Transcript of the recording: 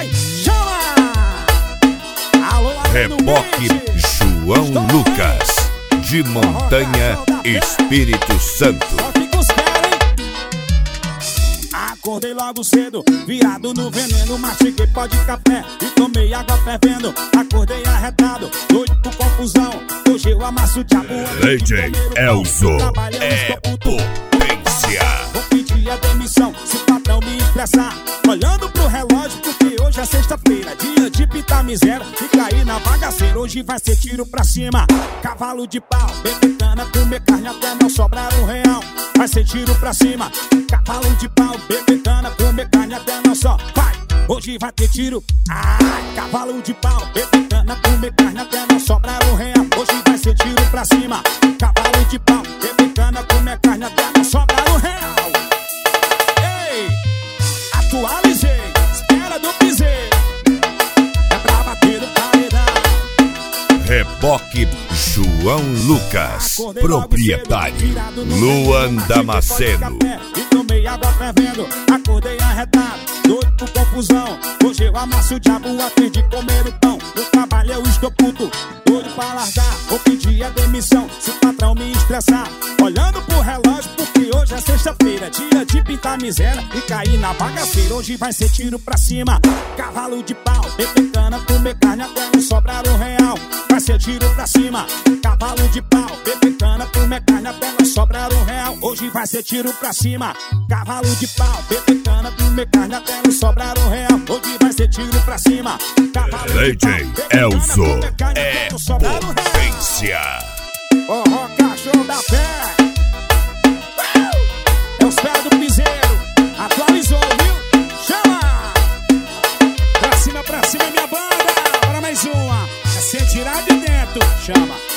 vai, chama! Alô, Reboque João Lucas, de Montanha, Espírito Santo. Acordei logo cedo, virado no veneno. Mastiguei pó de café e tomei água fervendo. Acordei arretado, doido por confusão. Hoje eu amasso o diabo. DJ Elzo é potência. Vou pedir a demissão se o patrão me estressar. Olhando pro relógio porque hoje é sexta-feira, dia de pintar miséria e cair na bagaceira. Hoje vai ser tiro pra cima, cavalo de pau, beber cana, comer carne até não sobrar R$1. Vai ser tiro pra cima, cavalo de pau, beber cana, comer carne até não só. Vai, hoje vai ter tiro. Ai, cavalo de pau, beber cana, comer carne até não sobrar R$1. Hoje vai ser tiro pra cima, cavalo de pau, beber cana, comer carne até não sobrar R$1. Ei, atualizei, espera do piseiro. É pra bater no paredão. Reboque João Lucas, proprietário Luan Damasceno. E tomei água fervendo, acordei arretado, doido por confusão. Hoje eu amasso o diabo antes de comer o pão. No trabalho eu estou puto, doido pra largar. Vou pedir a demissão se o patrão me estressar. Olhando pro relógio porque hoje é sexta-feira, dia de pintar miséria e cair na bagaceira. Hoje vai ser tiro pra cima, cavalo de pau, beber cana, comer carne até não sobrar R$1. Vai ser tiro pra cima, cavalo de pau, beber cana, comer carne até não sobrar R$1. Hoje vai ser tiro pra cima, cavalo de pau, beber cana, comer carne até não sobrar R$1. Hoje vai ser tiro pra cima, cavalo de pau, DJ Elzo é potência. Ó, cachorro da fé. É os pés do piseiro. Atualizou, viu? Chama! Pra cima, minha banda. Para mais uma. É sem tirar de dentro. Chama.